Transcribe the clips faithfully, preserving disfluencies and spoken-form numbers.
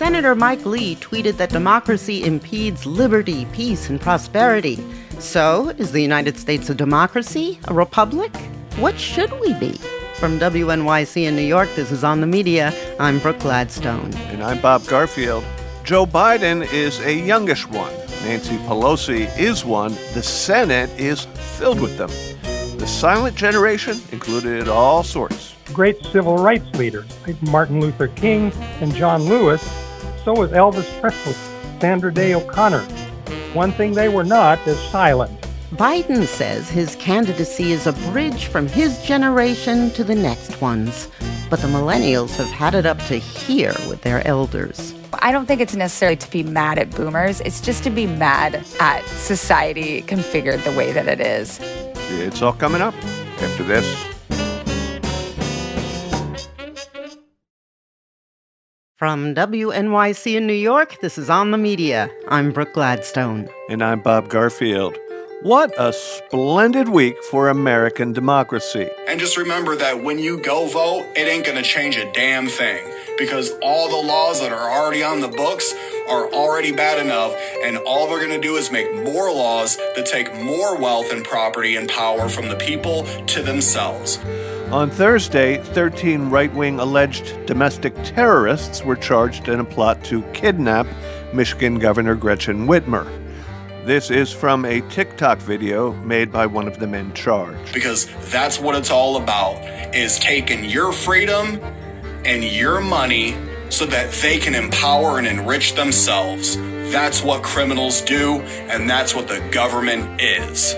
Senator Mike Lee tweeted that democracy impedes liberty, peace, and prosperity. So, is the United States a democracy? A republic? What should we be? From W N Y C in New York, this is On the Media. I'm Brooke Gladstone. And I'm Bob Garfield. Joe Biden is a youngish one. Nancy Pelosi is one. The Senate is filled with them. The silent generation included all sorts. Great civil rights leaders like Martin Luther King and John Lewis. So was Elvis Presley, Sandra Day O'Connor. One thing they were not is silent. Biden says his candidacy is a bridge from his generation to the next one's. But the millennials have had it up to here with their elders. I don't think it's necessarily to be mad at boomers. It's just to be mad at society configured the way that it is. It's all coming up after this. From W N Y C in New York, this is On the Media. I'm Brooke Gladstone. And I'm Bob Garfield. What a splendid week for American democracy. And just remember that when you go vote, it ain't going to change a damn thing. Because all the laws that are already on the books are already bad enough. And all they're going to do is make more laws that take more wealth and property and power from the people to themselves. On Thursday, thirteen right-wing alleged domestic terrorists were charged in a plot to kidnap Michigan Governor Gretchen Whitmer. This is from a TikTok video made by one of the men charged. Because that's what it's all about, is taking your freedom and your money so that they can empower and enrich themselves. That's what criminals do, and that's what the government is.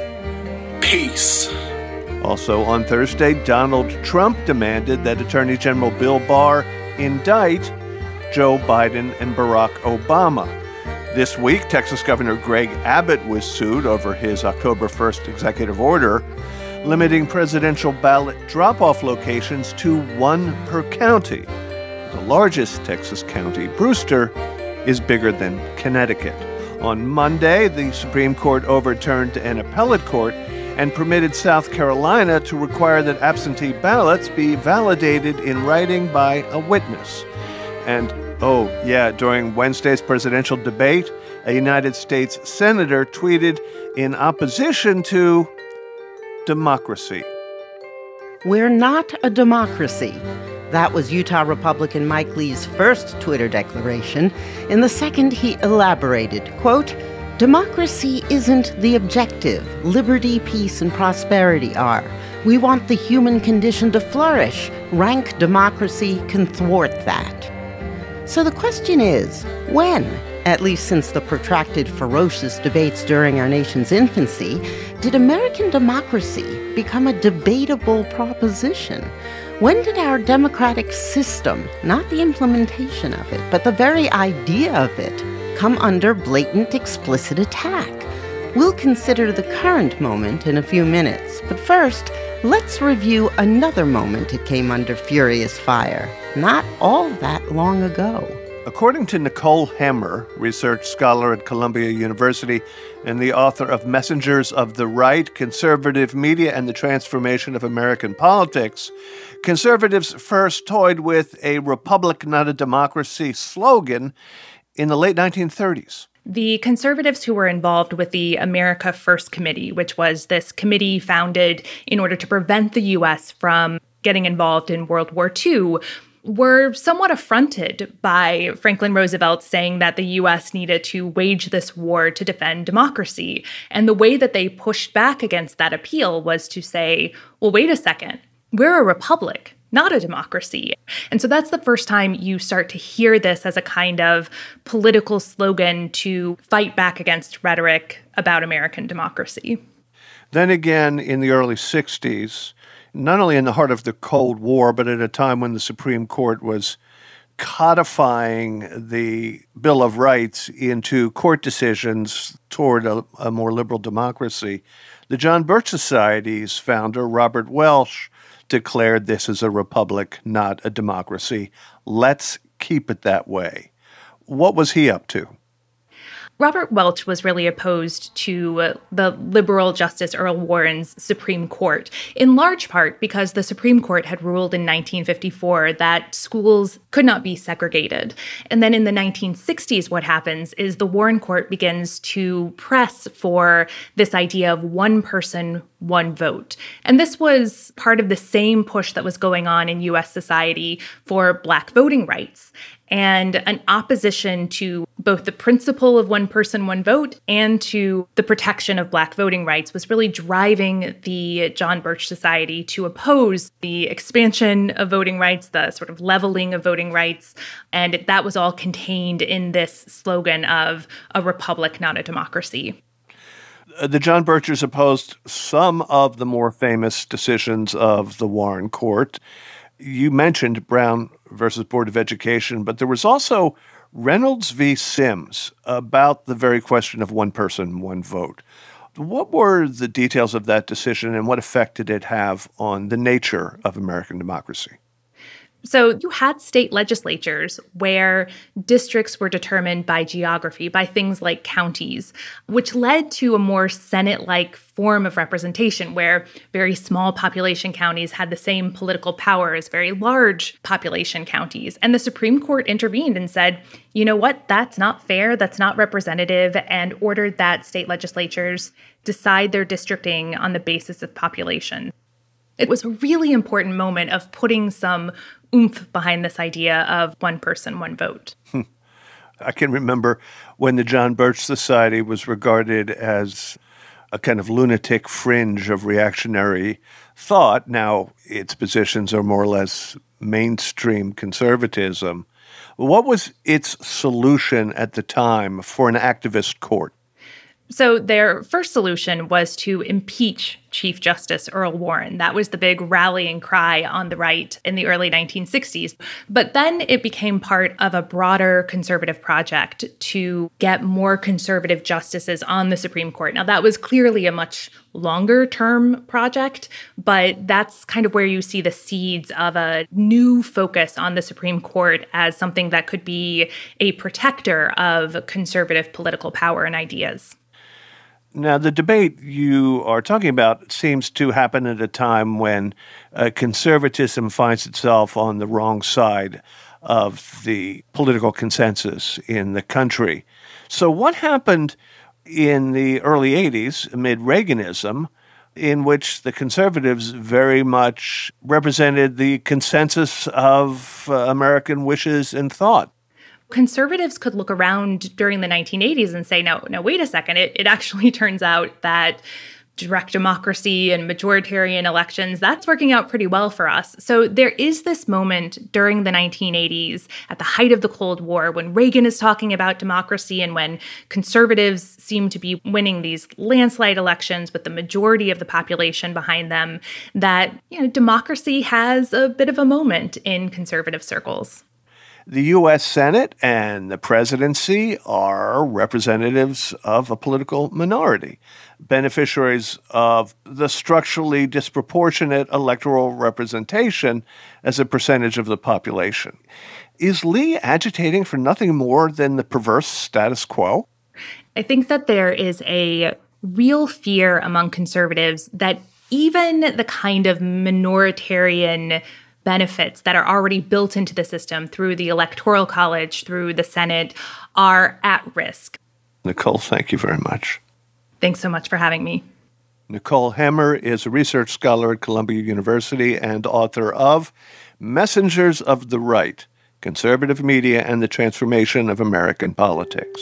Peace. Also on Thursday, Donald Trump demanded that Attorney General Bill Barr indict Joe Biden and Barack Obama. This week, Texas Governor Greg Abbott was sued over his October first executive order, limiting presidential ballot drop-off locations to one per county. The largest Texas county, Brewster, is bigger than Connecticut. On Monday, the Supreme Court overturned an appellate court and permitted South Carolina to require that absentee ballots be validated in writing by a witness. And, oh, yeah, during Wednesday's presidential debate, a United States senator tweeted in opposition to democracy. We're not a democracy. That was Utah Republican Mike Lee's first Twitter declaration. In the second, he elaborated, quote, "Democracy isn't the objective. Liberty, peace, and prosperity are. We want the human condition to flourish. Rank democracy can thwart that." So the question is, when, at least since the protracted ferocious debates during our nation's infancy, did American democracy become a debatable proposition? When did our democratic system, not the implementation of it, but the very idea of it, come under blatant, explicit attack? We'll consider the current moment in a few minutes, but first, let's review another moment it came under furious fire, not all that long ago. According to Nicole Hemmer, research scholar at Columbia University and the author of Messengers of the Right, Conservative Media and the Transformation of American Politics, conservatives first toyed with a republic, not a democracy slogan in the late nineteen thirties. The conservatives who were involved with the America First Committee, which was this committee founded in order to prevent the U S from getting involved in World War Two, were somewhat affronted by Franklin Roosevelt saying that the U S needed to wage this war to defend democracy. And the way that they pushed back against that appeal was to say, well, wait a second, we're a republic, not a democracy. And so that's the first time you start to hear this as a kind of political slogan to fight back against rhetoric about American democracy. Then again, in the early sixties, not only in the heart of the Cold War, but at a time when the Supreme Court was codifying the Bill of Rights into court decisions toward a, a more liberal democracy, the John Birch Society's founder, Robert Welch, declared this is a republic, not a democracy. Let's keep it that way. What was he up to? Robert Welch was really opposed to uh, the liberal Justice Earl Warren's Supreme Court, in large part because the Supreme Court had ruled in nineteen fifty-four that schools could not be segregated. And then in the nineteen sixties, what happens is the Warren Court begins to press for this idea of one person, one vote. And this was part of the same push that was going on in U S society for Black voting rights, and an opposition to both the principle of one person, one vote and to the protection of Black voting rights was really driving the John Birch Society to oppose the expansion of voting rights, the sort of leveling of voting rights. And that was all contained in this slogan of a republic, not a democracy. The John Birchers opposed some of the more famous decisions of the Warren Court. You mentioned Brown versus Board of Education, but there was also Reynolds v. Sims about the very question of one person, one vote. What were the details of that decision, and what effect did it have on the nature of American democracy? So you had state legislatures where districts were determined by geography, by things like counties, which led to a more Senate-like form of representation where very small population counties had the same political power as very large population counties. And the Supreme Court intervened and said, you know what, that's not fair, that's not representative, and ordered that state legislatures decide their districting on the basis of population. It was a really important moment of putting some oomph behind this idea of one person, one vote. I can remember when the John Birch Society was regarded as a kind of lunatic fringe of reactionary thought. Now its positions are more or less mainstream conservatism. What was its solution at the time for an activist court? So their first solution was to impeach Chief Justice Earl Warren. That was the big rallying cry on the right in the early nineteen sixties. But then it became part of a broader conservative project to get more conservative justices on the Supreme Court. Now, that was clearly a much longer-term project, but that's kind of where you see the seeds of a new focus on the Supreme Court as something that could be a protector of conservative political power and ideas. Now, the debate you are talking about seems to happen at a time when uh, conservatism finds itself on the wrong side of the political consensus in the country. So what happened in the early eighties, amid Reaganism, in which the conservatives very much represented the consensus of uh, American wishes and thought? Conservatives could look around during the nineteen eighties and say, no, no, wait a second. It, it actually turns out that direct democracy and majoritarian elections, that's working out pretty well for us. So there is this moment during the nineteen eighties, at the height of the Cold War, when Reagan is talking about democracy and when conservatives seem to be winning these landslide elections with the majority of the population behind them, that, you know, democracy has a bit of a moment in conservative circles. The U S Senate and the presidency are representatives of a political minority, beneficiaries of the structurally disproportionate electoral representation as a percentage of the population. Is Lee agitating for nothing more than the perverse status quo? I think that there is a real fear among conservatives that even the kind of minoritarian benefits that are already built into the system through the Electoral College, through the Senate, are at risk. Nicole, thank you very much. Thanks so much for having me. Nicole Hemmer is a research scholar at Columbia University and author of Messengers of the Right, Conservative Media and the Transformation of American Politics.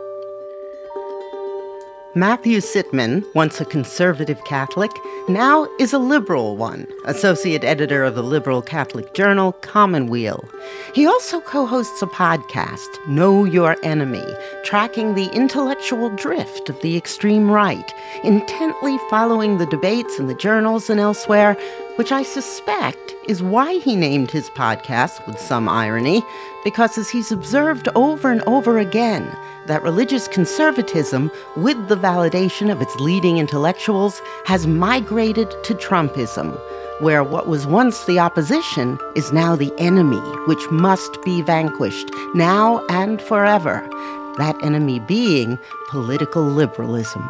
Matthew Sitman, once a conservative Catholic, now is a liberal one, associate editor of the liberal Catholic journal Commonweal. He also co-hosts a podcast, Know Your Enemy, tracking the intellectual drift of the extreme right, intently following the debates in the journals and elsewhere, which I suspect is why he named his podcast with some irony, because as he's observed over and over again, that religious conservatism, with the validation of its leading intellectuals, has migrated to Trumpism, where what was once the opposition is now the enemy, which must be vanquished, now and forever. that enemy being political liberalism.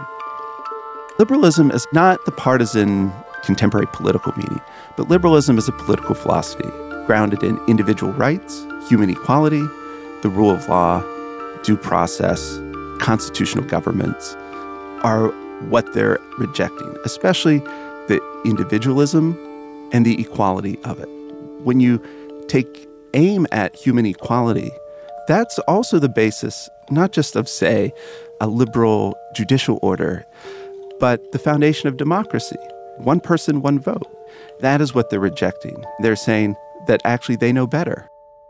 Liberalism is not the partisan contemporary political meaning, but liberalism is a political philosophy grounded in individual rights, human equality, the rule of law, due process, constitutional governments are what they're rejecting, especially the individualism and the equality of it. When you take aim at human equality, that's also the basis, not just of, say, a liberal judicial order, but the foundation of democracy. One person, one vote. That is what they're rejecting. They're saying that actually they know better.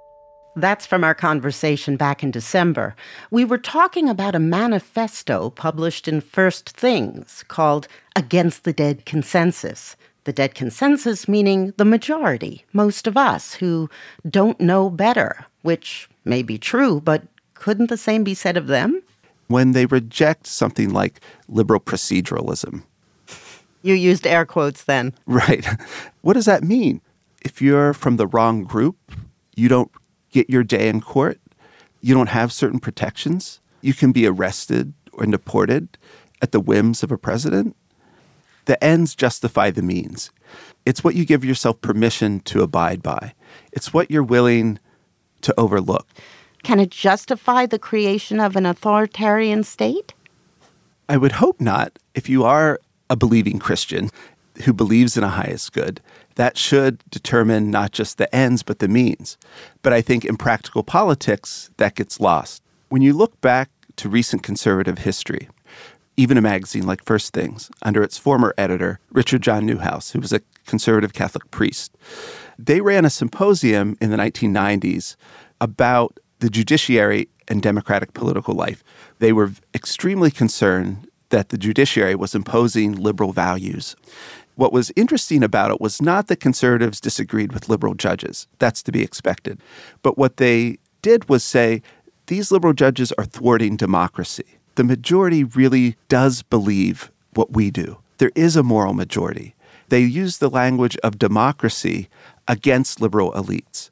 That's from our conversation back in December. We were talking about a manifesto published in First Things called Against the Dead Consensus. The dead consensus meaning the majority, most of us, who don't know better, which may be true, but couldn't the same be said of them? When they reject something like liberal proceduralism. You used air quotes then. Right. What does that mean? If you're from the wrong group, you don't get your day in court, you don't have certain protections, you can be arrested or deported at the whims of a president. The ends justify the means. It's what you give yourself permission to abide by. It's what you're willing to overlook. Can it justify the creation of an authoritarian state? I would hope not. If you are a believing Christian who believes in a highest good, that should determine not just the ends, but the means. But I think in practical politics, that gets lost. When you look back to recent conservative history, even a magazine like First Things, under its former editor, Richard John Newhouse, who was a conservative Catholic priest, they ran a symposium in the nineteen nineties about the judiciary and democratic political life. They were extremely concerned that the judiciary was imposing liberal values. What was interesting about it was not that conservatives disagreed with liberal judges. That's to be expected. But what they did was say, these liberal judges are thwarting democracy. The majority really does believe what we do. There is a moral majority. They use the language of democracy against liberal elites.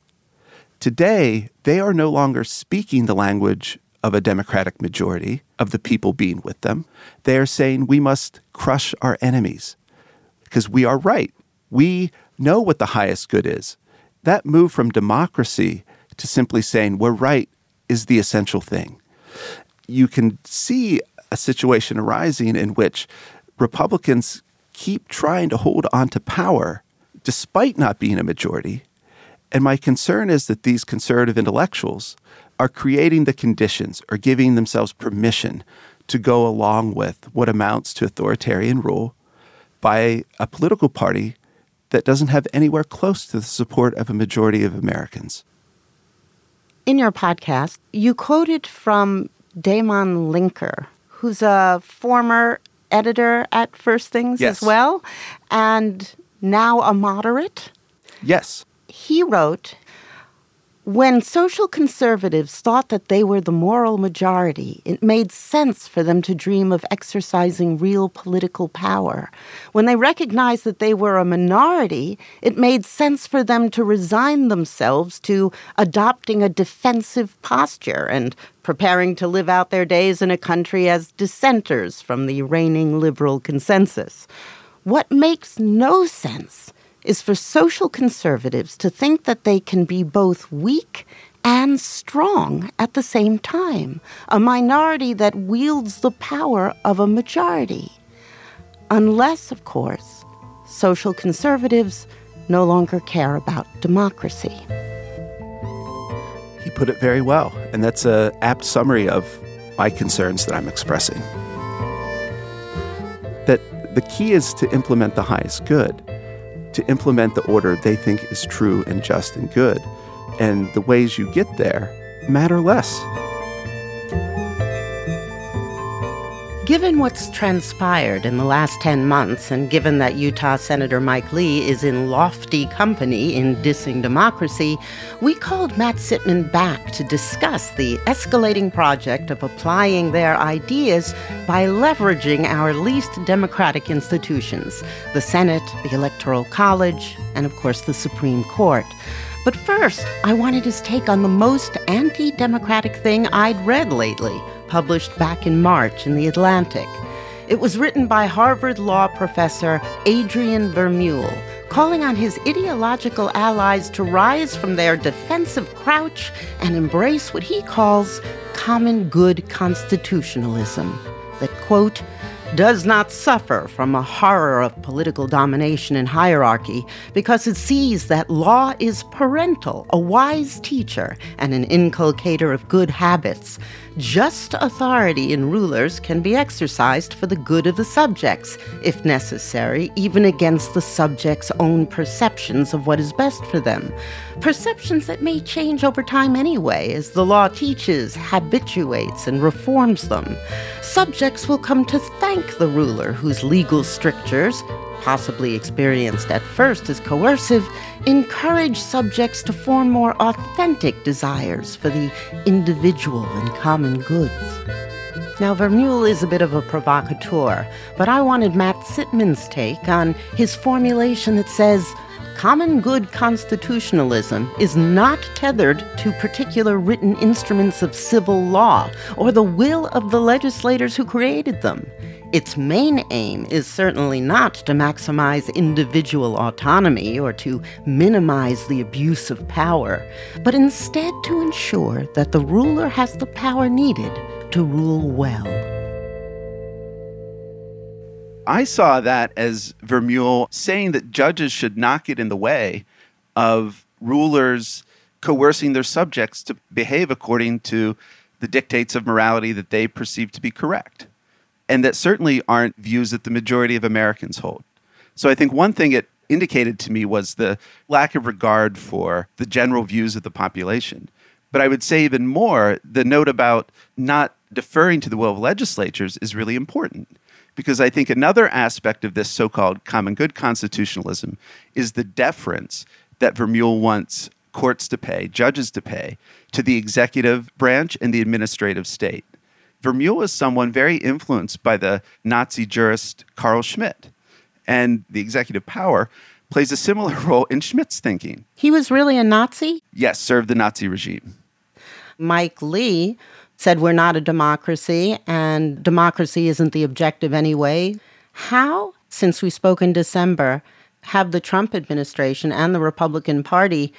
Today, they are no longer speaking the language of a democratic majority, of the people being with them. They are saying we must crush our enemies because we are right. We know what the highest good is. That move from democracy to simply saying we're right is the essential thing. You can see a situation arising in which Republicans keep trying to hold on to power despite not being a majority. And my concern is that these conservative intellectuals are creating the conditions or giving themselves permission to go along with what amounts to authoritarian rule by a political party that doesn't have anywhere close to the support of a majority of Americans. In your podcast, you quoted from Damon Linker, who's a former editor at First Things yes. as well, and now a moderate. Yes. He wrote, when social conservatives thought that they were the moral majority, it made sense for them to dream of exercising real political power. When they recognized that they were a minority, it made sense for them to resign themselves to adopting a defensive posture and preparing to live out their days in a country as dissenters from the reigning liberal consensus. What makes no sense is for social conservatives to think that they can be both weak and strong at the same time, a minority that wields the power of a majority. Unless, of course, social conservatives no longer care about democracy. He put it very well, and that's an apt summary of my concerns that I'm expressing. That the key is to implement the highest good, to implement the order they think is true and just and good. And the ways you get there matter less. Given what's transpired in the last ten months, and given that Utah Senator Mike Lee is in lofty company in dissing democracy, we called Matt Sitman back to discuss the escalating project of applying their ideas by leveraging our least democratic institutions, the Senate, the Electoral College, and of course the Supreme Court. But first, I wanted his take on the most anti-democratic thing I'd read lately, published back in March in The Atlantic. It was written by Harvard law professor Adrian Vermeule, calling on his ideological allies to rise from their defensive crouch and embrace what he calls common good constitutionalism that, quote, does not suffer from a horror of political domination and hierarchy because it sees that law is parental, a wise teacher, and an inculcator of good habits. Just authority in rulers can be exercised for the good of the subjects, if necessary, even against the subjects' own perceptions of what is best for them. Perceptions that may change over time anyway, as the law teaches, habituates, and reforms them. Subjects will come to thank the ruler whose legal strictures, possibly experienced at first as coercive, encourage subjects to form more authentic desires for the individual and common goods. Now, Vermeule is a bit of a provocateur, but I wanted Matt Sitman's take on his formulation that says, common good constitutionalism is not tethered to particular written instruments of civil law or the will of the legislators who created them. Its main aim is certainly not to maximize individual autonomy or to minimize the abuse of power, but instead to ensure that the ruler has the power needed to rule well. I saw that as Vermeule saying that judges should not get in the way of rulers coercing their subjects to behave according to the dictates of morality that they perceive to be correct. And that certainly aren't views that the majority of Americans hold. So I think one thing it indicated to me was the lack of regard for the general views of the population. But I would say even more, the note about not deferring to the will of legislatures is really important. Because I think another aspect of this so-called common good constitutionalism is the deference that Vermeule wants courts to pay, judges to pay, to the executive branch and the administrative state. Vermeule is someone very influenced by the Nazi jurist Carl Schmitt, and the executive power plays a similar role in Schmitt's thinking. He was really a Nazi? Yes, served the Nazi regime. Mike Lee said we're not a democracy, and democracy isn't the objective anyway. How, since we spoke in December, have the Trump administration and the Republican Party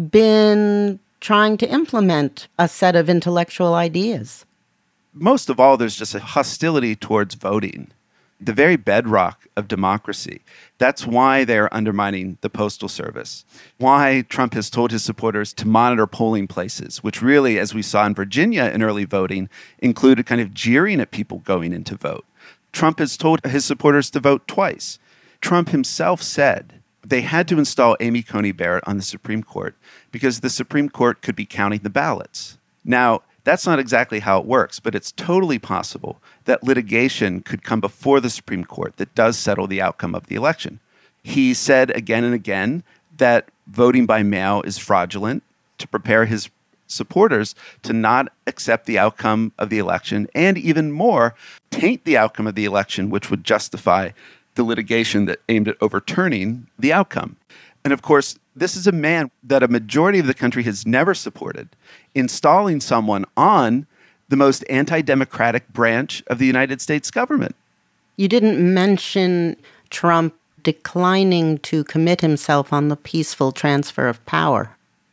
been trying to implement a set of intellectual ideas? Most of all, there's just a hostility towards voting, the very bedrock of democracy. That's why they're undermining the Postal Service, why Trump has told his supporters to monitor polling places, which really, as we saw in Virginia in early voting, included kind of jeering at people going in to vote. Trump has told his supporters to vote twice. Trump himself said they had to install Amy Coney Barrett on the Supreme Court because the Supreme Court could be counting the ballots. Now, that's not exactly how it works, but it's totally possible that litigation could come before the Supreme Court that does settle the outcome of the election. He said again and again that voting by mail is fraudulent, to prepare his supporters to not accept the outcome of the election, and even more, taint the outcome of the election, which would justify the litigation that aimed at overturning the outcome. And of course, this is a man that a majority of the country has never supported, installing someone on the most anti-democratic branch of the United States government. You didn't mention Trump declining to commit himself on the peaceful transfer of power.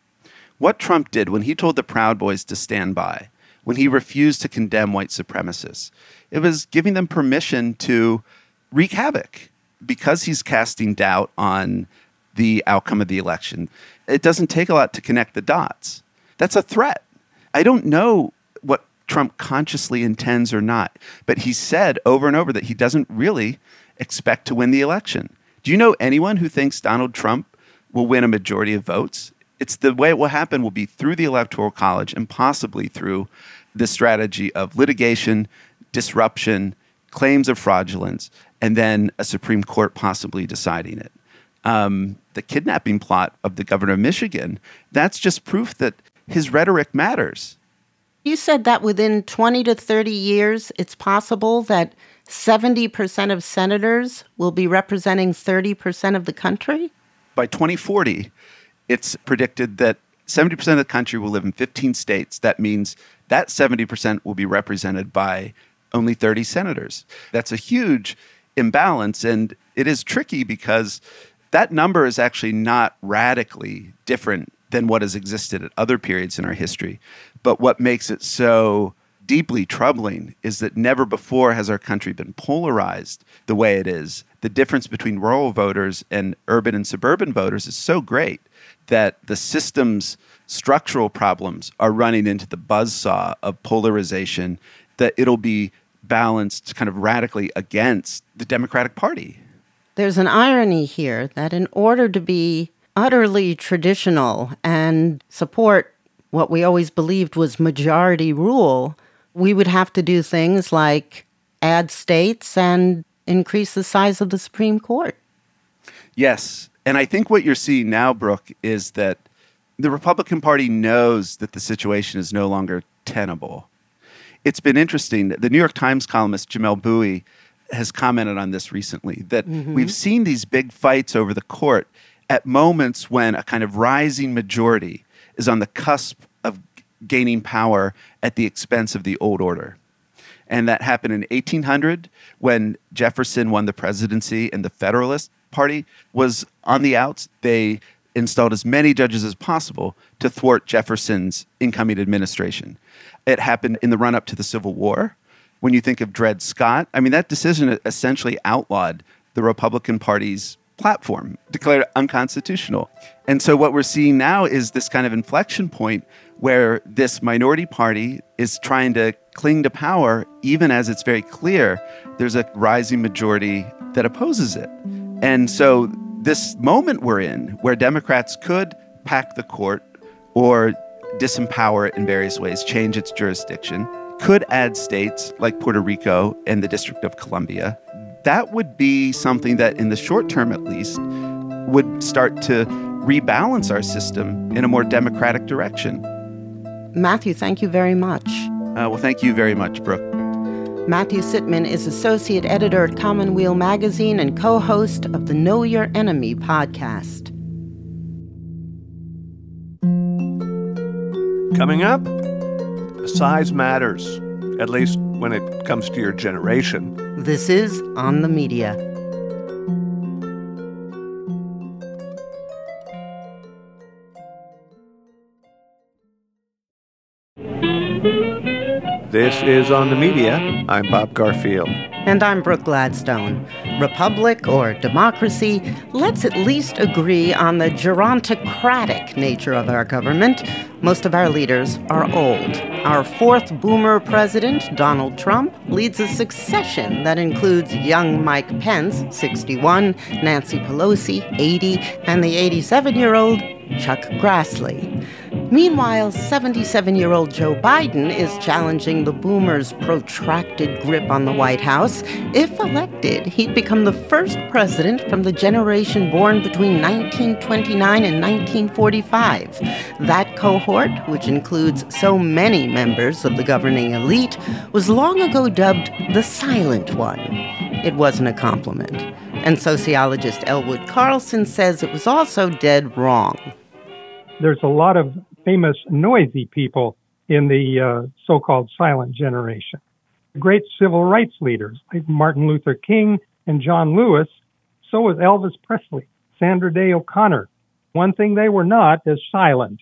What Trump did when he told the Proud Boys to stand by, when he refused to condemn white supremacists, it was giving them permission to wreak havoc because he's casting doubt on the outcome of the election. It doesn't take a lot to connect the dots. That's a threat. I don't know what Trump consciously intends or not, but he said over and over that he doesn't really expect to win the election. Do you know anyone who thinks Donald Trump will win a majority of votes? It's the way it will happen will be through the Electoral College and possibly through the strategy of litigation, disruption, claims of fraudulence, and then a Supreme Court possibly deciding it. Um, the kidnapping plot of the governor of Michigan, that's just proof that his rhetoric matters. You said that within twenty to thirty years, it's possible that seventy percent of senators will be representing thirty percent of the country? By twenty forty, It's predicted that seventy percent of the country will live in fifteen states. That means that seventy percent will be represented by only thirty senators. That's a huge imbalance, and it is tricky because that number is actually not radically different than what has existed at other periods in our history. But what makes it so deeply troubling is that never before has our country been polarized the way it is. The difference between rural voters and urban and suburban voters is so great that the system's structural problems are running into the buzzsaw of polarization, that it'll be balanced kind of radically against the Democratic Party. There's an irony here that in order to be utterly traditional and support what we always believed was majority rule, we would have to do things like add states and increase the size of the Supreme Court. Yes. And I think what you're seeing now, Brooke, is that the Republican Party knows that the situation is no longer tenable. It's been interesting. The New York Times columnist Jamelle Bouie has commented on this recently, that mm-hmm. we've seen these big fights over the court at moments when a kind of rising majority is on the cusp of gaining power at the expense of the old order. And that happened in eighteen hundred when Jefferson won the presidency and the Federalist Party was on the outs. They installed as many judges as possible to thwart Jefferson's incoming administration. It happened in the run-up to the Civil War. When you think of Dred Scott, I mean, that decision essentially outlawed the Republican Party's platform, declared it unconstitutional. And so what we're seeing now is this kind of inflection point where this minority party is trying to cling to power, even as it's very clear there's a rising majority that opposes it. And so this moment we're in, where Democrats could pack the court or disempower it in various ways, change its jurisdiction, could add states like Puerto Rico and the District of Columbia, that would be something that, in the short term at least, would start to rebalance our system in a more democratic direction. Matthew, thank you very much. Uh, well, thank you very much, Brooke. Matthew Sitman is associate editor at Commonweal Magazine and co-host of the Know Your Enemy podcast. Coming up, size matters, at least when it comes to your generation. This is On the Media. This is On the Media. I'm Bob Garfield. And I'm Brooke Gladstone. Republic or democracy, let's at least agree on the gerontocratic nature of our government. Most of our leaders are old. Our fourth boomer president, Donald Trump, leads a succession that includes young Mike Pence, sixty-one, Nancy Pelosi, eighty, and the eighty-seven-year-old Chuck Grassley. Meanwhile, seventy-seven-year-old Joe Biden is challenging the boomers' protracted grip on the White House. If elected, he'd become the first president from the generation born between nineteen twenty-nine and nineteen forty-five. That cohort, which includes so many members of the governing elite, was long ago dubbed the silent one. It wasn't a compliment. And sociologist Elwood Carlson says it was also dead wrong. There's a lot of famous noisy people in the uh, so-called silent generation. Great civil rights leaders like Martin Luther King and John Lewis. So was Elvis Presley, Sandra Day O'Connor. One thing they were not is silent.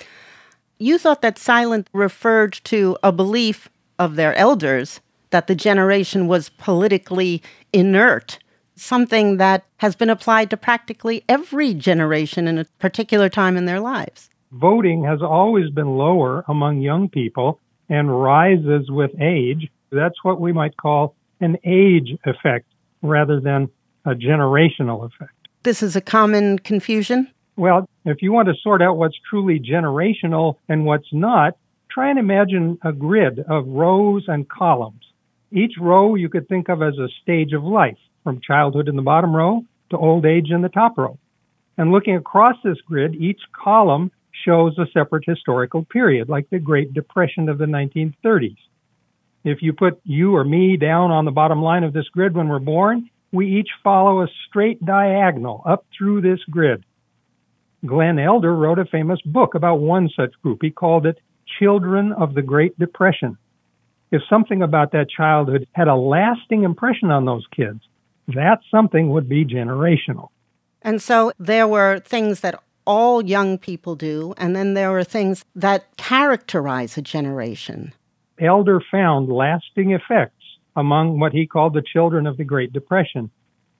You thought that silent referred to a belief of their elders that the generation was politically inert, something that has been applied to practically every generation in a particular time in their lives. Voting has always been lower among young people and rises with age. That's what we might call an age effect rather than a generational effect. This is a common confusion? Well, if you want to sort out what's truly generational and what's not, try and imagine a grid of rows and columns. Each row you could think of as a stage of life, from childhood in the bottom row to old age in the top row. And looking across this grid, each column shows a separate historical period, like the Great Depression of the nineteen thirties. If you put you or me down on the bottom line of this grid when we're born, we each follow a straight diagonal up through this grid. Glenn Elder wrote a famous book about one such group. He called it Children of the Great Depression. If something about that childhood had a lasting impression on those kids, that something would be generational. And so there were things that all young people do, and then there were things that characterize a generation. Elder found lasting effects among what he called the children of the Great Depression.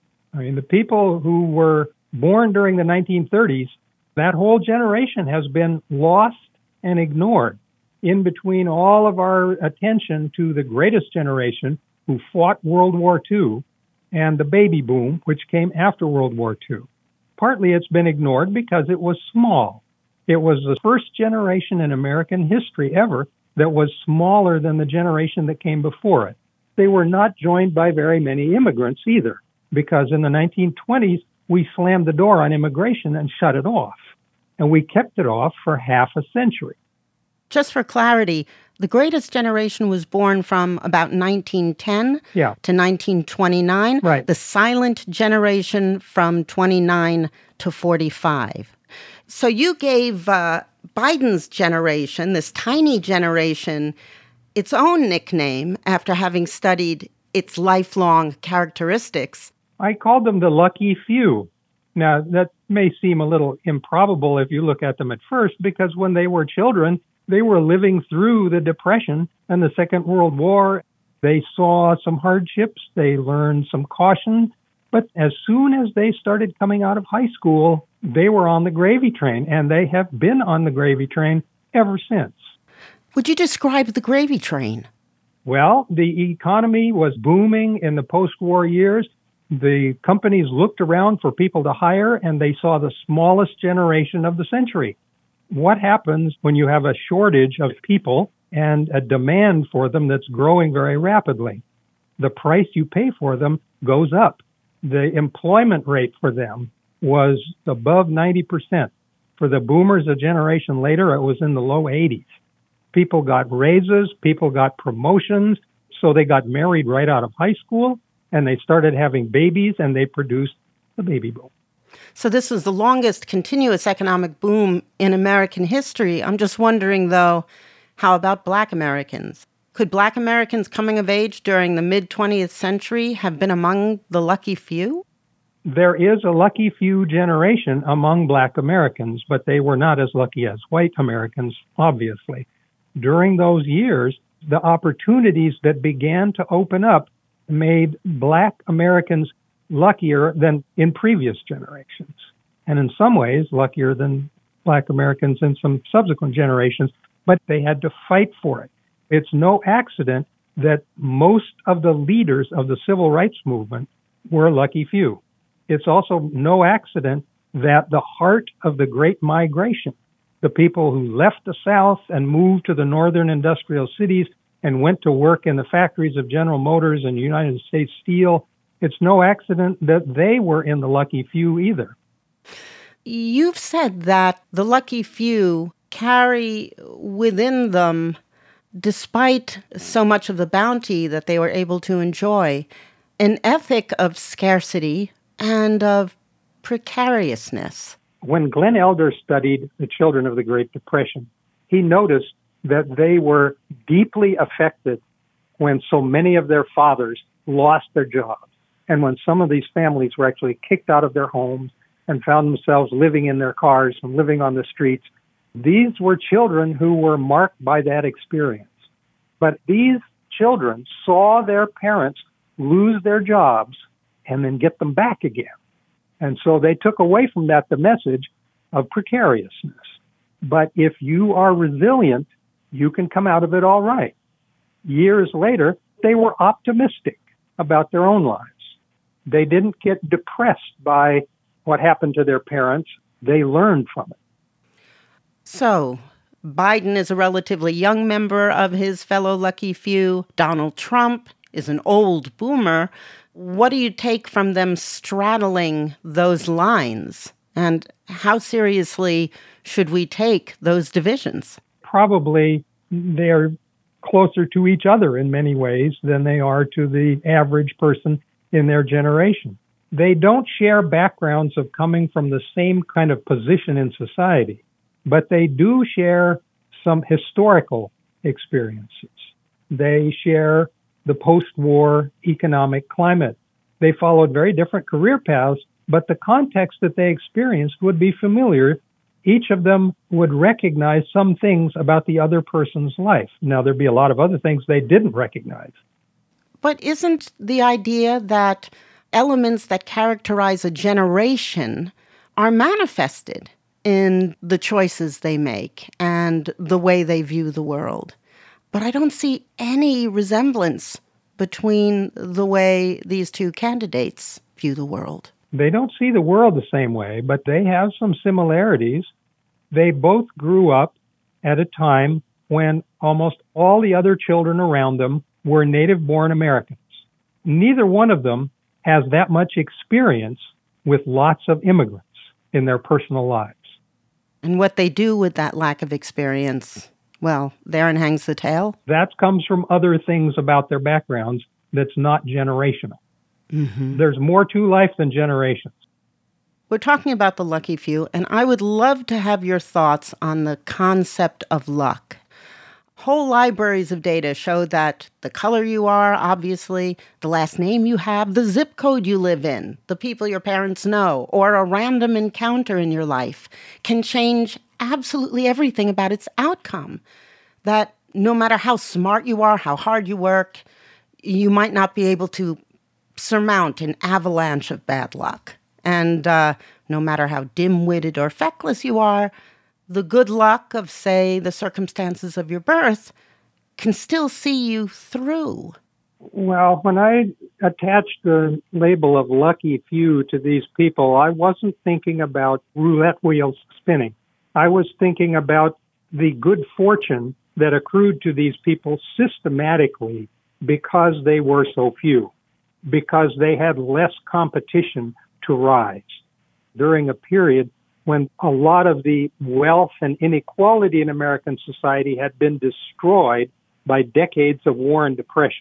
I mean, the people who were born during the nineteen thirties, that whole generation has been lost and ignored in between all of our attention to the greatest generation who fought World War Two and the baby boom, which came after World War Two. Partly it's been ignored because it was small. It was the first generation in American history ever that was smaller than the generation that came before it. They were not joined by very many immigrants either, because in the nineteen twenties, we slammed the door on immigration and shut it off. And we kept it off for half a century. Just for clarity, the greatest generation was born from about nineteen ten yeah. to nineteen twenty-nine. Right. The silent generation from twenty-nine to forty-five. So you gave uh, Biden's generation, this tiny generation, its own nickname after having studied its lifelong characteristics. I called them the lucky few. Now, that may seem a little improbable if you look at them at first, because when they were children, they were living through the Depression and the Second World War. They saw some hardships. They learned some caution. But as soon as they started coming out of high school, they were on the gravy train, and they have been on the gravy train ever since. Would you describe the gravy train? Well, the economy was booming in the post-war years. The companies looked around for people to hire, and they saw the smallest generation of the century. What happens when you have a shortage of people and a demand for them that's growing very rapidly? The price you pay for them goes up. The employment rate for them was above ninety percent. For the boomers a generation later, it was in the low eighties. People got raises, people got promotions, so they got married right out of high school, and they started having babies, and they produced the baby boom. So this was the longest continuous economic boom in American history. I'm just wondering, though, how about Black Americans? Could Black Americans coming of age during the mid-twentieth century have been among the lucky few? There is a lucky few generation among Black Americans, but they were not as lucky as white Americans, obviously. During those years, the opportunities that began to open up made Black Americans luckier than in previous generations, and in some ways luckier than Black Americans in some subsequent generations, but they had to fight for it. It's no accident that most of the leaders of the civil rights movement were lucky few. It's also no accident that the heart of the Great Migration, the people who left the South and moved to the northern industrial cities and went to work in the factories of General Motors and United States Steel, it's no accident that they were in the lucky few either. You've said that the lucky few carry within them, despite so much of the bounty that they were able to enjoy, an ethic of scarcity and of precariousness. When Glenn Elder studied the children of the Great Depression, he noticed that they were deeply affected when so many of their fathers lost their jobs, and when some of these families were actually kicked out of their homes and found themselves living in their cars and living on the streets. These were children who were marked by that experience. But these children saw their parents lose their jobs and then get them back again. And so they took away from that the message of precariousness. But if you are resilient, you can come out of it all right. Years later, they were optimistic about their own lives. They didn't get depressed by what happened to their parents. They learned from it. So, Biden is a relatively young member of his fellow lucky few. Donald Trump is an old boomer. What do you take from them straddling those lines? And how seriously should we take those divisions? Probably they're closer to each other in many ways than they are to the average person in their generation. They don't share backgrounds of coming from the same kind of position in society, but they do share some historical experiences. They share the post-war economic climate. They followed very different career paths, but the context that they experienced would be familiar. Each of them would recognize some things about the other person's life. Now, there'd be a lot of other things they didn't recognize. But isn't the idea that elements that characterize a generation are manifested in the choices they make and the way they view the world? But I don't see any resemblance between the way these two candidates view the world. They don't see the world the same way, but they have some similarities. They both grew up at a time when almost all the other children around them were native-born Americans. Neither one of them has that much experience with lots of immigrants in their personal lives. And what they do with that lack of experience, well, therein hangs the tale. That comes from other things about their backgrounds that's not generational. Mm-hmm. There's more to life than generations. We're talking about the lucky few, and I would love to have your thoughts on the concept of luck. Whole libraries of data show that the color you are, obviously, the last name you have, the zip code you live in, the people your parents know, or a random encounter in your life can change absolutely everything about its outcome. That no matter how smart you are, how hard you work, you might not be able to surmount an avalanche of bad luck. And uh, no matter how dim-witted or feckless you are, the good luck of, say, the circumstances of your birth can still see you through. Well, when I attached the label of lucky few to these people, I wasn't thinking about roulette wheels spinning. I was thinking about the good fortune that accrued to these people systematically because they were so few, because they had less competition to rise during a period when a lot of the wealth and inequality in American society had been destroyed by decades of war and depression.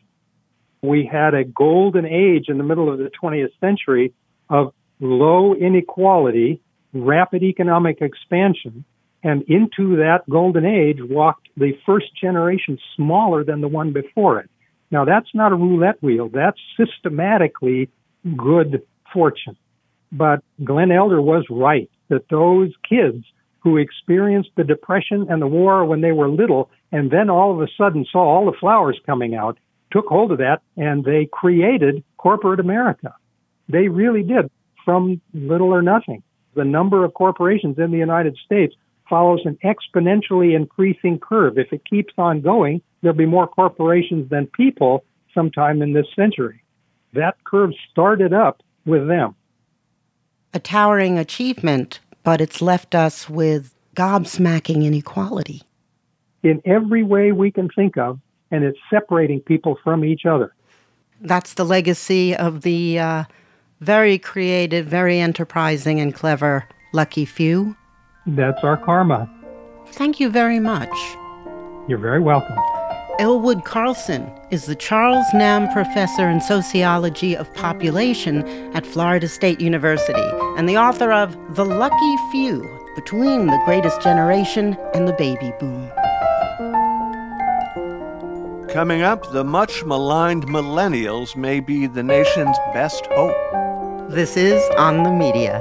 We had a golden age in the middle of the twentieth century of low inequality, rapid economic expansion, and into that golden age walked the first generation smaller than the one before it. Now, that's not a roulette wheel. That's systematically good fortune. But Glenn Elder was right that those kids who experienced the Depression and the war when they were little and then all of a sudden saw all the flowers coming out, took hold of that, and they created corporate America. They really did, from little or nothing. The number of corporations in the United States follows an exponentially increasing curve. If it keeps on going, there'll be more corporations than people sometime in this century. That curve started up with them. A towering achievement, but it's left us with gobsmacking inequality. In every way we can think of, and it's separating people from each other. That's the legacy of the uh, very creative, very enterprising, and clever lucky few. That's our karma. Thank you very much. You're very welcome. Elwood Carlson is the Charles Namm Professor in Sociology of Population at Florida State University and the author of The Lucky Few, Between the Greatest Generation and the Baby Boom. Coming up, the much maligned millennials may be the nation's best hope. This is On the Media.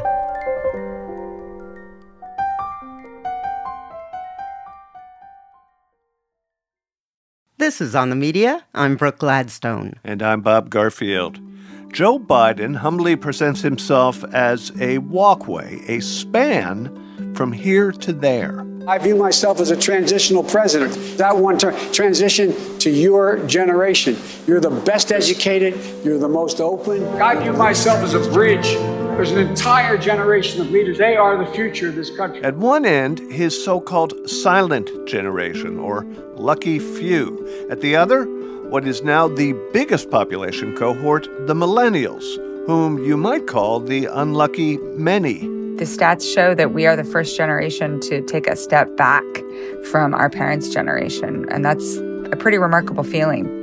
This is On the Media. I'm Brooke Gladstone. And I'm Bob Garfield. Joe Biden humbly presents himself as a walkway, a span from here to there. I view myself as a transitional president. That one ter- transition to your generation. You're the best educated. You're the most open. I view myself as a bridge. There's an entire generation of leaders. They are the future of this country. At one end, his so-called silent generation, or lucky few. At the other, what is now the biggest population cohort, the millennials, whom you might call the unlucky many. The stats show that we are the first generation to take a step back from our parents' generation, and that's a pretty remarkable feeling.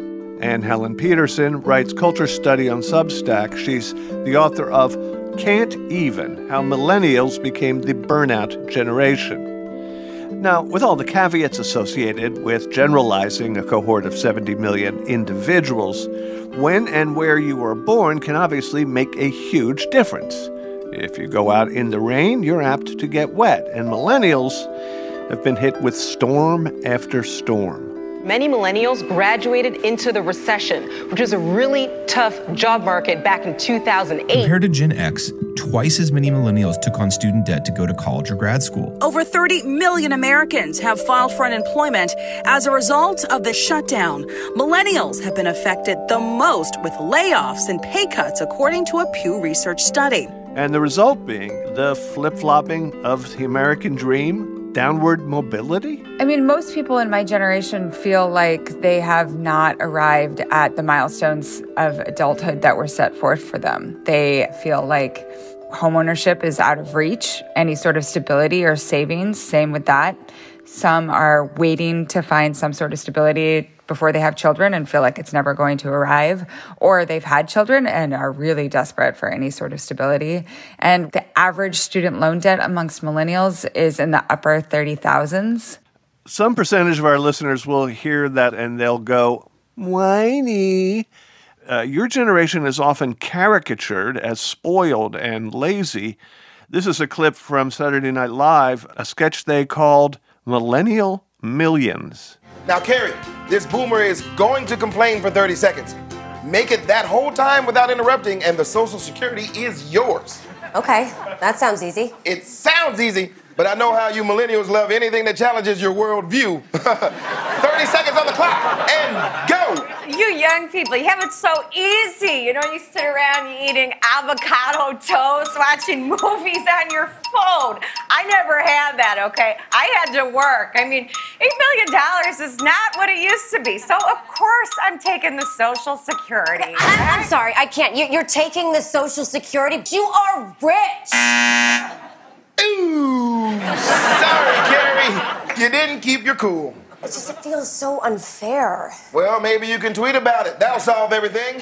Anne Helen Peterson writes culture study on Substack. She's the author of Can't Even: How Millennials Became the Burnout Generation. Now, with all the caveats associated with generalizing a cohort of seventy million individuals, when and where you were born can obviously make a huge difference. If you go out in the rain, you're apt to get wet, and millennials have been hit with storm after storm. Many millennials graduated into the recession, which was a really tough job market back in two thousand eight. Compared to Gen X, twice as many millennials took on student debt to go to college or grad school. Over thirty million Americans have filed for unemployment as a result of the shutdown. Millennials have been affected the most with layoffs and pay cuts, according to a Pew Research study. And the result being the flip-flopping of the American dream, downward mobility? I mean, most people in my generation feel like they have not arrived at the milestones of adulthood that were set forth for them. They feel like homeownership is out of reach, any sort of stability or savings, same with that. Some are waiting to find some sort of stability before they have children and feel like it's never going to arrive, or they've had children and are really desperate for any sort of stability. And the average student loan debt amongst millennials is in the upper thirty thousands. Some percentage of our listeners will hear that and they'll go, whiny. Uh, your generation is often caricatured as spoiled and lazy. This is a clip from Saturday Night Live, a sketch they called Millennial Millions. Now, Carrie, this boomer is going to complain for thirty seconds. Make it that whole time without interrupting, and the Social Security is yours. Okay, that sounds easy. It sounds easy, but I know how you millennials love anything that challenges your worldview. thirty seconds on the clock, and go! You young people, you have it so easy. You know, you sit around, you eating avocado toast, watching movies on your phone. I never had that, okay? I had to work. I mean, eight million dollars is not what it used to be. So, of course, I'm taking the Social Security. Okay? I'm, I'm sorry, I can't. You, you're taking the Social Security. You are rich. Ooh, sorry, Carrie. You didn't keep your cool. It just it feels so unfair. Well, maybe you can tweet about it. That'll solve everything.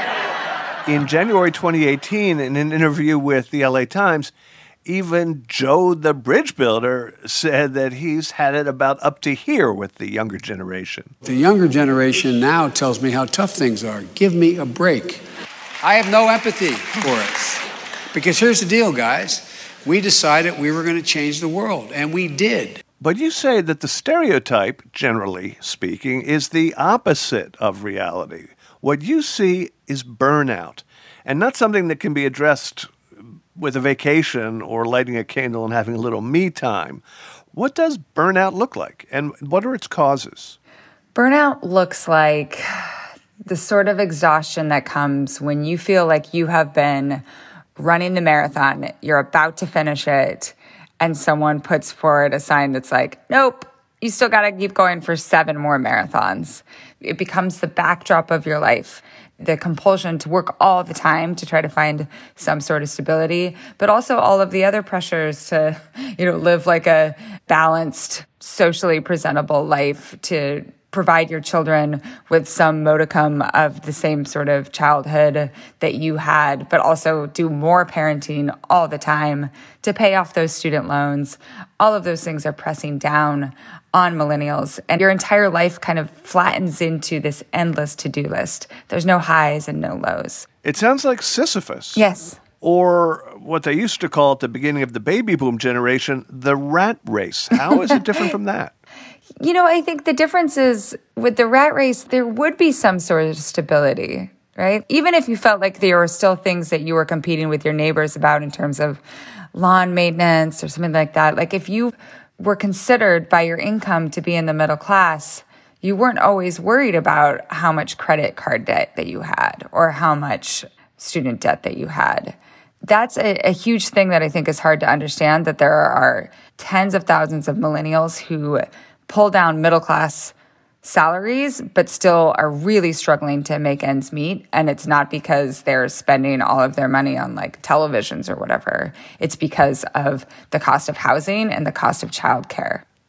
In January twenty eighteen, in an interview with the L A Times, even Joe the Bridge Builder said that he's had it about up to here with the younger generation. The younger generation now tells me how tough things are. Give me a break. I have no empathy for it. Because here's the deal, guys. We decided we were going to change the world, and we did. But you say that the stereotype, generally speaking, is the opposite of reality. What you see is burnout, and not something that can be addressed with a vacation or lighting a candle and having a little me time. What does burnout look like, and what are its causes? Burnout looks like the sort of exhaustion that comes when you feel like you have been running the marathon, you're about to finish it, and someone puts forward a sign that's like, nope, you still got to keep going for seven more marathons. It becomes the backdrop of your life, the compulsion to work all the time to try to find some sort of stability, but also all of the other pressures to, you know, live like a balanced, socially presentable life, to provide your children with some modicum of the same sort of childhood that you had, but also do more parenting all the time to pay off those student loans. All of those things are pressing down on millennials, and your entire life kind of flattens into this endless to-do list. There's no highs and no lows. It sounds like Sisyphus. Yes. Or what they used to call at the beginning of the baby boom generation, the rat race. How is it different from that? You know, I think the difference is with the rat race, there would be some sort of stability, right? Even if you felt like there were still things that you were competing with your neighbors about in terms of lawn maintenance or something like that. Like if you were considered by your income to be in the middle class, you weren't always worried about how much credit card debt that you had or how much student debt that you had. That's a, a huge thing that I think is hard to understand, that there are tens of thousands of millennials who pull down middle-class salaries, but still are really struggling to make ends meet. And it's not because they're spending all of their money on like televisions or whatever. It's because of the cost of housing and the cost of childcare.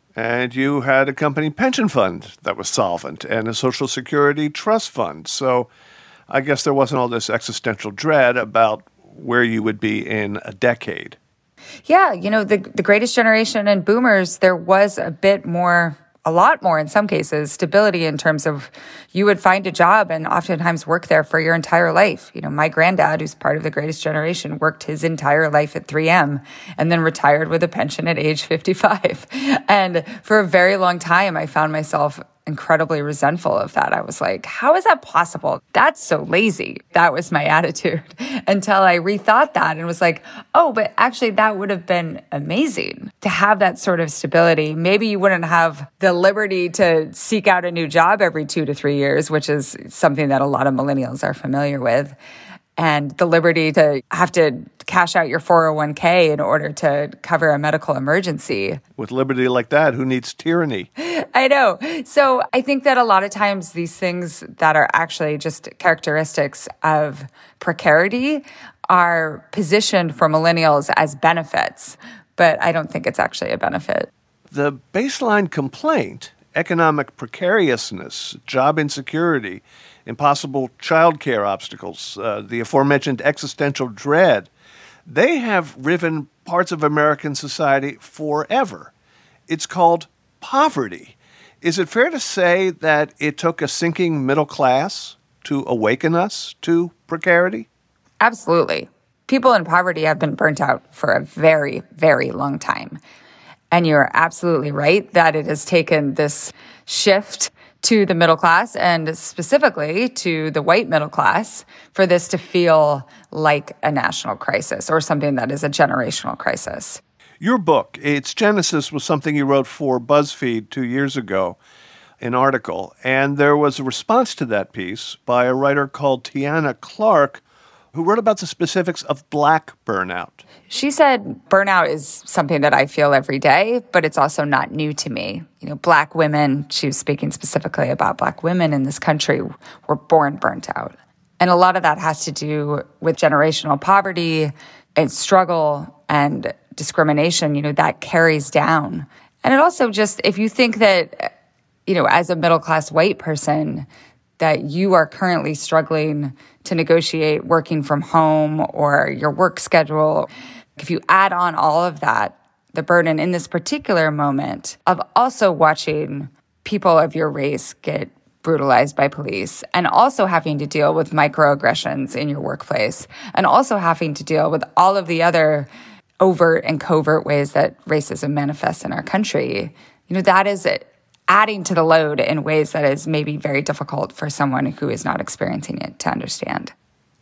And you had a company pension fund that was solvent and a Social Security trust fund. So I guess there wasn't all this existential dread about where you would be in a decade. Yeah, you know, the the greatest generation and boomers, there was a bit more, a lot more in some cases, stability in terms of you would find a job and oftentimes work there for your entire life. You know, my granddad, who's part of the greatest generation, worked his entire life at three M and then retired with a pension at age fifty-five. And for a very long time, I found myself incredibly resentful of that. I was like, how is that possible? That's so lazy. That was my attitude until I rethought that and was like, oh, but actually that would have been amazing to have that sort of stability. Maybe you wouldn't have the liberty to seek out a new job every two to three years, which is something that a lot of millennials are familiar with. And the liberty to have to cash out your four oh one k in order to cover a medical emergency. With liberty like that, who needs tyranny? I know. So I think that a lot of times these things that are actually just characteristics of precarity are positioned for millennials as benefits, but I don't think it's actually a benefit. The baseline complaint, economic precariousness, job insecurity, impossible childcare obstacles, uh, the aforementioned existential dread, they have riven parts of American society forever. It's called poverty. Is it fair to say that it took a sinking middle class to awaken us to precarity? Absolutely. People in poverty have been burnt out for a very, very long time. And you're absolutely right that it has taken this shift to the middle class and specifically to the white middle class for this to feel like a national crisis or something that is a generational crisis. Your book, its genesis was something you wrote for BuzzFeed two years ago, an article, and there was a response to that piece by a writer called Tiana Clark, who wrote about the specifics of Black burnout. She said burnout is something that I feel every day, but it's also not new to me. You know, Black women, she was speaking specifically about Black women in this country, were born burnt out. And a lot of that has to do with generational poverty and struggle and discrimination, you know, that carries down. And it also just, if you think that, you know, as a middle-class white person, that you are currently struggling to negotiate working from home or your work schedule, if you add on all of that, the burden in this particular moment of also watching people of your race get brutalized by police and also having to deal with microaggressions in your workplace and also having to deal with all of the other overt and covert ways that racism manifests in our country, you know, that is it. Adding to the load in ways that is maybe very difficult for someone who is not experiencing it to understand.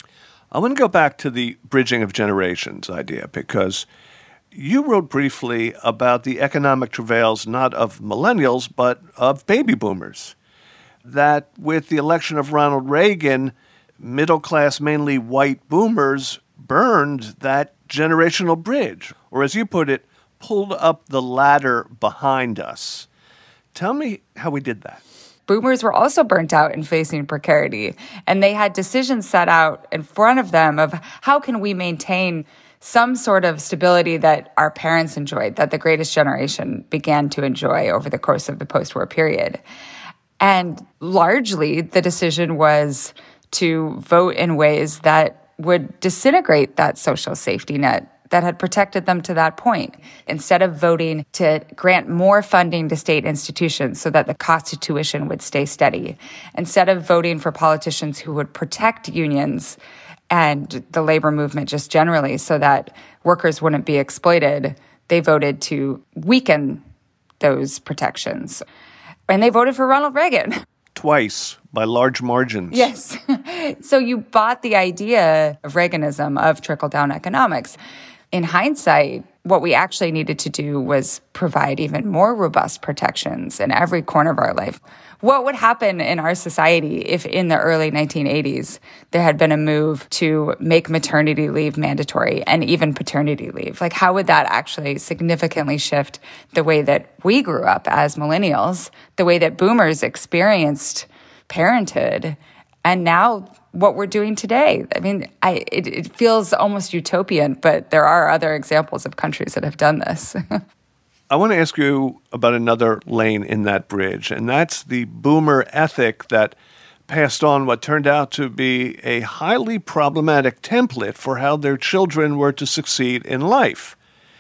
I want to go back to the bridging of generations idea because you wrote briefly about the economic travails not of millennials but of baby boomers. That with the election of Ronald Reagan, middle-class, mainly white boomers burned that generational bridge, or as you put it, pulled up the ladder behind us. Tell me how we did that. Boomers were also burnt out and facing precarity, and they had decisions set out in front of them of how can we maintain some sort of stability that our parents enjoyed, that the greatest generation began to enjoy over the course of the post-war period. And largely, the decision was to vote in ways that would disintegrate that social safety net that had protected them to that point. Instead of voting to grant more funding to state institutions so that the cost of tuition would stay steady, instead of voting for politicians who would protect unions and the labor movement just generally so that workers wouldn't be exploited, they voted to weaken those protections. And they voted for Ronald Reagan. Twice, by large margins. Yes. So you bought the idea of Reaganism, of trickle-down economics. In hindsight, what we actually needed to do was provide even more robust protections in every corner of our life. What would happen in our society if in the early nineteen eighties there had been a move to make maternity leave mandatory and even paternity leave? Like, how would that actually significantly shift the way that we grew up as millennials, the way that boomers experienced parenthood, and now what we're doing today? I mean, I, it, it feels almost utopian, but there are other examples of countries that have done this. I want to ask you about another lane in that bridge, and that's the boomer ethic that passed on what turned out to be a highly problematic template for how their children were to succeed in life.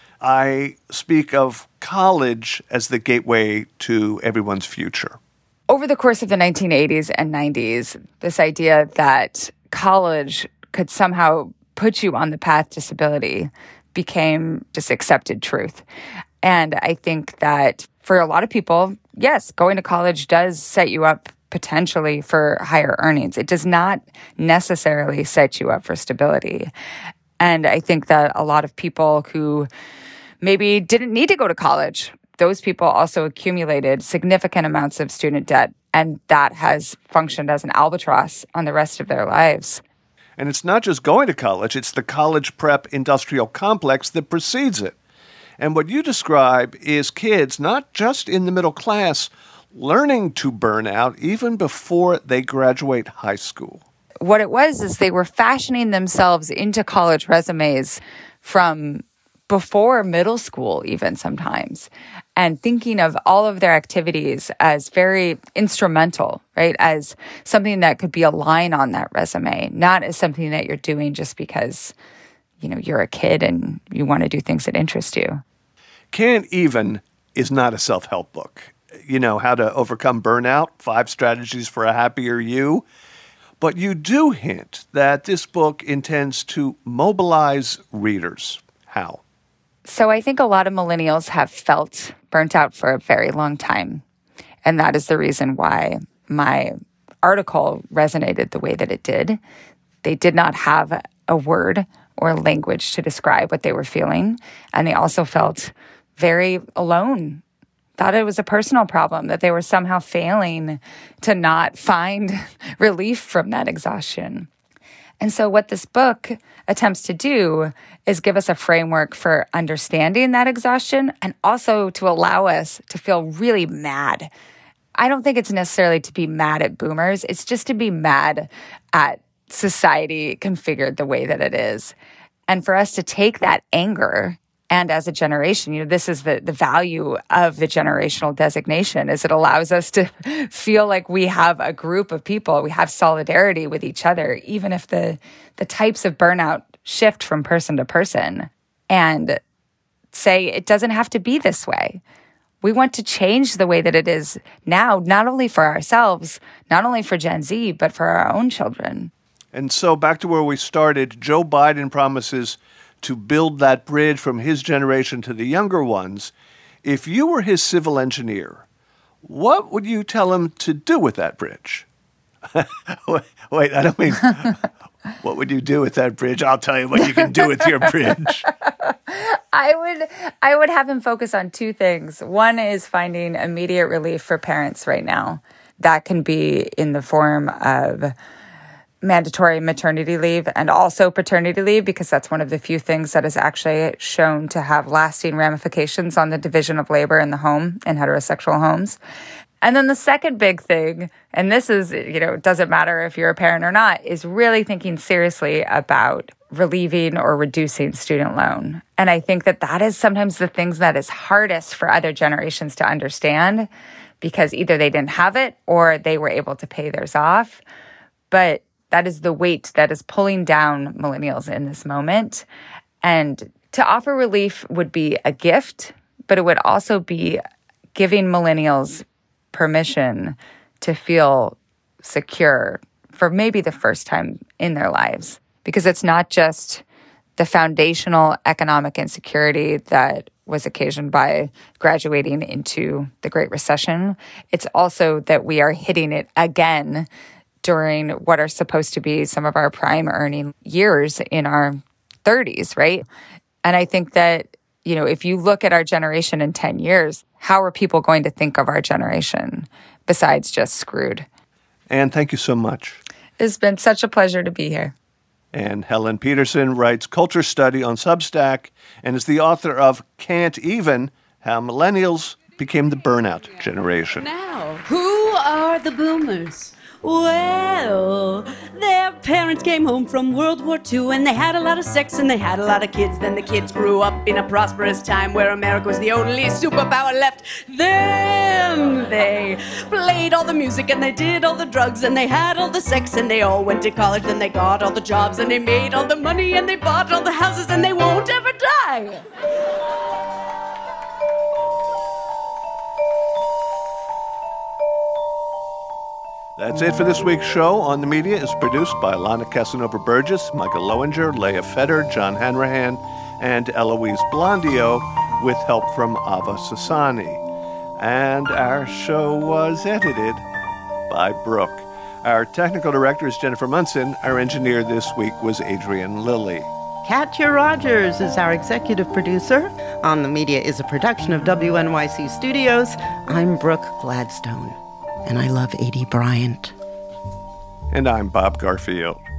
I speak of college as the gateway to everyone's future. Over the course of the nineteen eighties and nineties, this idea that college could somehow put you on the path to stability became just accepted truth. And I think that for a lot of people, yes, going to college does set you up potentially for higher earnings. It does not necessarily set you up for stability. And I think that a lot of people who maybe didn't need to go to college, those people also accumulated significant amounts of student debt, and that has functioned as an albatross on the rest of their lives. And it's not just going to college, it's the college prep industrial complex that precedes it. And what you describe is kids, not just in the middle class, learning to burn out even before they graduate high school. What it was is they were fashioning themselves into college resumes from before middle school, even sometimes, and thinking of all of their activities as very instrumental, right? As something that could be a line on that resume, not as something that you're doing just because, you know, you're a kid and you want to do things that interest you. Can't Even is not a self-help book. You know, how to overcome burnout, five strategies for a happier you. But you do hint that this book intends to mobilize readers. How? So I think a lot of millennials have felt burnt out for a very long time. And that is the reason why my article resonated the way that it did. They did not have a word or language to describe what they were feeling. And they also felt very alone, thought it was a personal problem, that they were somehow failing to not find relief from that exhaustion. And so what this book attempts to do is give us a framework for understanding that exhaustion and also to allow us to feel really mad. I don't think it's necessarily to be mad at boomers. It's just to be mad at society configured the way that it is. And for us to take that anger, and as a generation, you know, this is the, the value of the generational designation, is it allows us to feel like we have a group of people, we have solidarity with each other, even if the the types of burnout shift from person to person, and say it doesn't have to be this way. We want to change the way that it is now, not only for ourselves, not only for Gen Z, but for our own children. And so back to where we started, Joe Biden promises to build that bridge from his generation to the younger ones. If you were his civil engineer, what would you tell him to do with that bridge? Wait, I don't mean, what would you do with that bridge? I'll tell you what you can do with your bridge. I would I would have him focus on two things. One is finding immediate relief for parents right now. That can be in the form of mandatory maternity leave and also paternity leave, because that's one of the few things that is actually shown to have lasting ramifications on the division of labor in the home in heterosexual homes. And then the second big thing, and this is, you know, it doesn't matter if you're a parent or not, is really thinking seriously about relieving or reducing student loan. And I think that that is sometimes the things that is hardest for other generations to understand, because either they didn't have it or they were able to pay theirs off. But that is the weight that is pulling down millennials in this moment. And to offer relief would be a gift, but it would also be giving millennials permission to feel secure for maybe the first time in their lives. Because it's not just the foundational economic insecurity that was occasioned by graduating into the Great Recession. It's also that we are hitting it again during what are supposed to be some of our prime earning years in our thirties, right? And I think that, you know, if you look at our generation in ten years, how are people going to think of our generation besides just screwed? Anne, thank you so much. It's been such a pleasure to be here. And Helen Peterson writes culture study on Substack and is the author of Can't Even, How Millennials Became the Burnout Generation. Now, who are the boomers? Well, their parents came home from World War Two and they had a lot of sex and they had a lot of kids. Then the kids grew up in a prosperous time where America was the only superpower left. Then they played all the music and they did all the drugs and they had all the sex and they all went to college. Then they got all the jobs and they made all the money and they bought all the houses and they won't ever die. That's it for this week's show. On the Media is produced by Lana Casanova-Burgess, Michael Lowinger, Leah Feder, John Hanrahan, and Eloise Blondio, with help from Ava Sassani. And our show was edited by Brooke. Our technical director is Jennifer Munson. Our engineer this week was Adrian Lilly. Katya Rogers is our executive producer. On the Media is a production of W N Y C Studios. I'm Brooke Gladstone. And I love Adie Bryant. And I'm Bob Garfield.